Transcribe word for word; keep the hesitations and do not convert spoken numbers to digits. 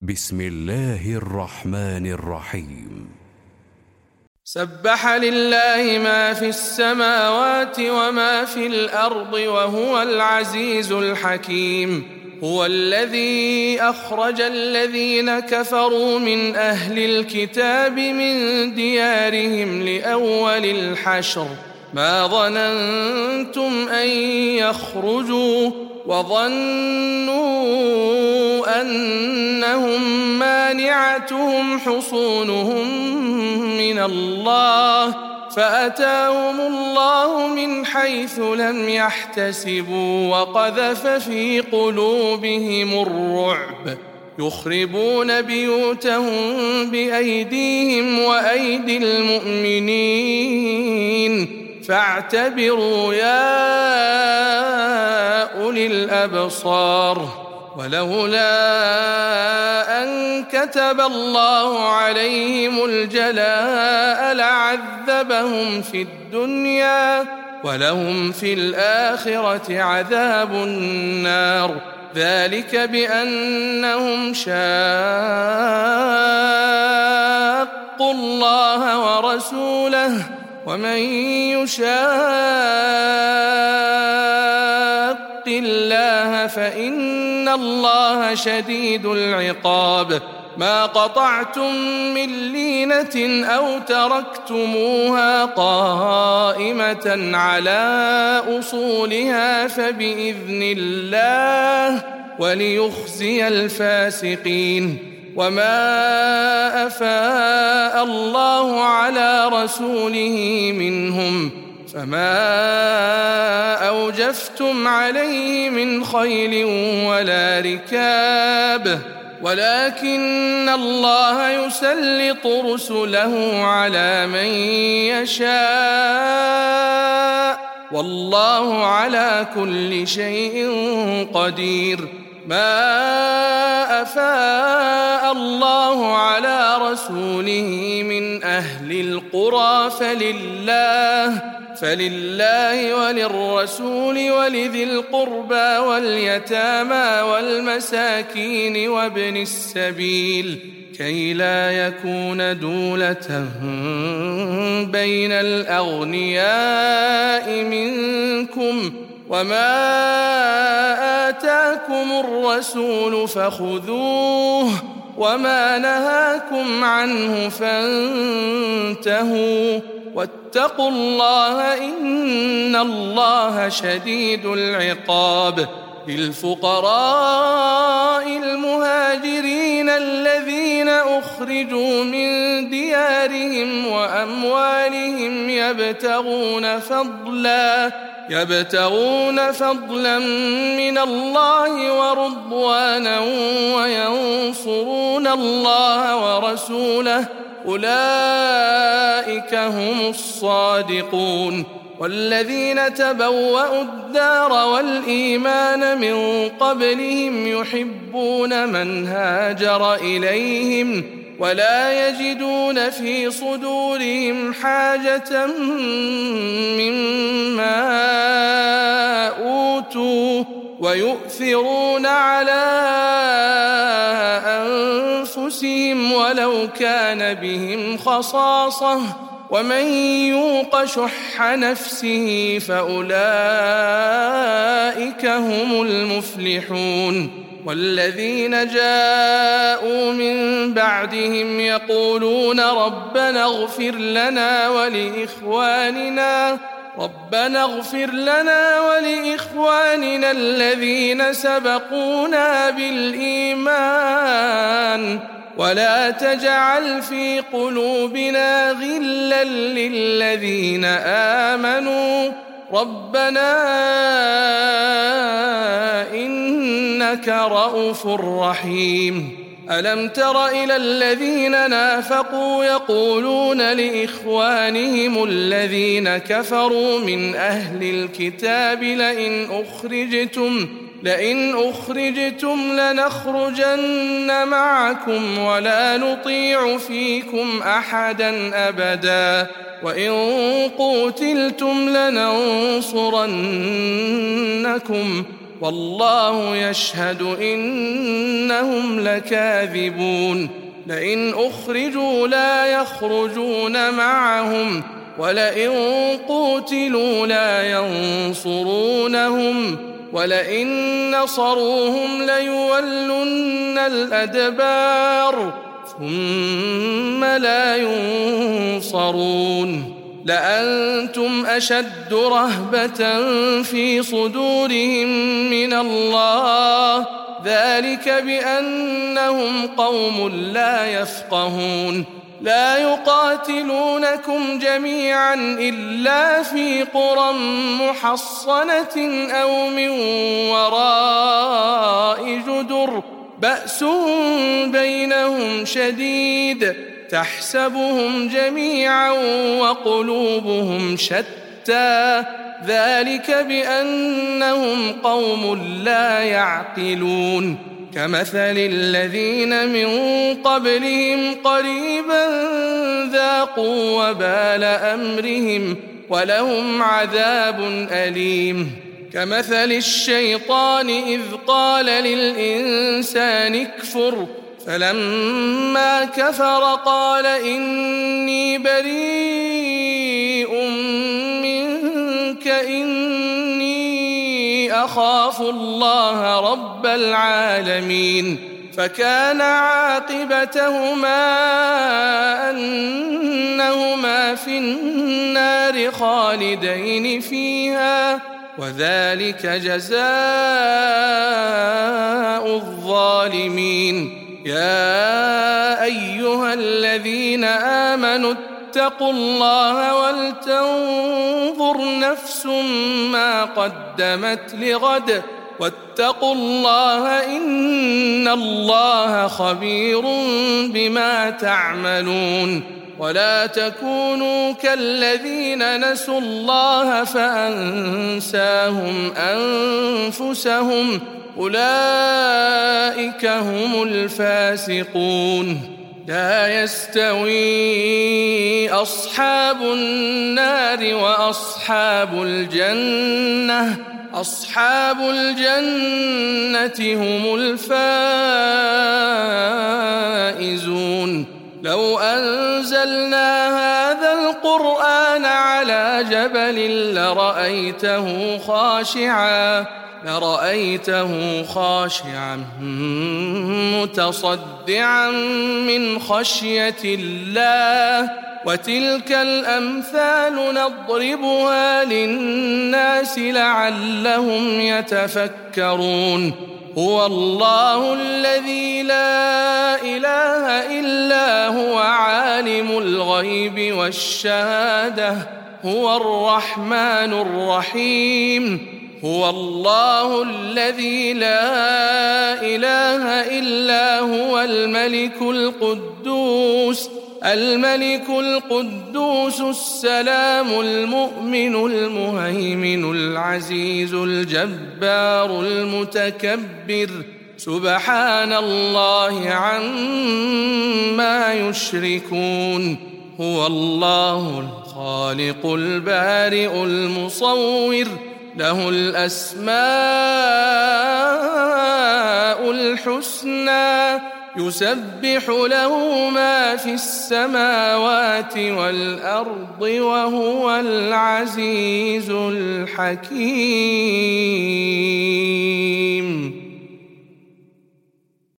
بسم الله الرحمن الرحيم. سبح لله ما في السماوات وما في الأرض وهو العزيز الحكيم. هو الذي أخرج الذين كفروا من أهل الكتاب من ديارهم لأول الحشر ما ظننتم أن يخرجوا وظنوا أنهم مانعتهم حصونهم من الله فأتاهم الله من حيث لم يحتسبوا وقذف في قلوبهم الرعب يخربون بيوتهم بأيديهم وأيدي المؤمنين فاعتبروا يا أولي الأبصار. ولولا أن كتب الله عليهم الجلاء لعذبهم في الدنيا ولهم في الآخرة عذاب النار ذلك بأنهم شاقوا الله ورسوله ومن يشاق الله فإن الله شديد العقاب. ما قطعتم من لينة أو تركتموها قائمة على أصولها فبإذن الله وليخزي الفاسقين. وما أفاء الله على رسوله منهم فما أوجفتم عليه من خيل ولا ركاب ولكن الله يسلط رسله على من يشاء والله على كل شيء قدير. ما أفاء الله على رسوله من أهل القرى فلله فلله وللرسول ولذي القربى واليتامى والمساكين وابن السبيل كي لا يكون دولة بين الأغنياء منكم وما آتاكم الرسول فخذوه وما نهاكم عنه فانتهوا واتقوا الله إن الله شديد العقاب. للفقراء المهاجرين الذين أخرجوا من ديارهم وأموالهم يبتغون فضلا يبتغون فضلا من الله ورضوانا وينصرون الله ورسوله أولئك هم الصادقون. والذين تبوأوا الدار والإيمان من قبلهم يحبون من هاجر إليهم ولا يجدون في صدورهم حاجة مما أوتوا ويؤثرون على أنفسهم ولو كان بهم خصاصة ومن يوق شح نفسه فأولئك هم المفلحون. والذين جاءوا من بعدهم يقولون ربنا اغفر لنا ولإخواننا ربنا اغفر لنا ولإخواننا الذين سبقونا بالإيمان ولا تجعل في قلوبنا غلا للذين آمنوا ربنا إنك رؤوف رحيم. ألم تر إلى الذين نافقوا يقولون لإخوانهم الذين كفروا من أهل الكتاب لئن أخرجتم لئن أخرجتم لنخرجن معكم ولا نطيع فيكم أحدا أبدا وإن قوتلتم لننصرنكم والله يشهد إنهم لكاذبون لئن أخرجوا لا يخرجون معهم ولئن قوتلوا لا ينصرونهم ولئن نصروهم ليولن الأدبار ثم لا ينصرون لأنتم أشد رهبة في صدورهم من الله ذلك بأنهم قوم لا يفقهون لا يقاتلونكم جميعا إلا في قرى محصنة أو من وراء جدر بأس بينهم شديد تحسبهم جميعا وقلوبهم شتى ذلك بأنهم قوم لا يعقلون كمثل الذين من قبلهم قريبا ذاقوا وبال أمرهم ولهم عذاب أليم كمثل الشيطان إذ قال للإنسان اكفر فلما كفر قال إني بريء منك إني أخاف الله رب العالمين فكان عاقبتهما أنهما في النار خالدين فيها وذلك جزاء الظالمين يا أيها الذين آمنوا اتقوا الله ولتنظر نفس ما قدمت لغد واتقوا الله إن الله خبير بما تعملون ولا تكونوا كالذين نسوا الله فأنساهم أنفسهم أولئك هم الفاسقون لا يستوي أصحاب النار وأصحاب الجنة أصحاب الجنة هم الفائزون لو أنزلنا هذا القرآن على جبل لرأيته خاشعا لرأيته خاشعا متصدعا من خشية الله وتلك الأمثال نضربها للناس لعلهم يتفكرون هو الله الذي لا إله إلا هو عالم الغيب والشهادة هو الرحمن الرحيم هو الله الذي لا إله إلا هو الملك القدوس الملك القدوس السلام المؤمن المهيمن العزيز الجبار المتكبر سبحان الله عما يشركون هو الله الخالق البارئ المصور له الأسماء الحسنى يسبح له ما في السماوات والأرض وهو العزيز الحكيم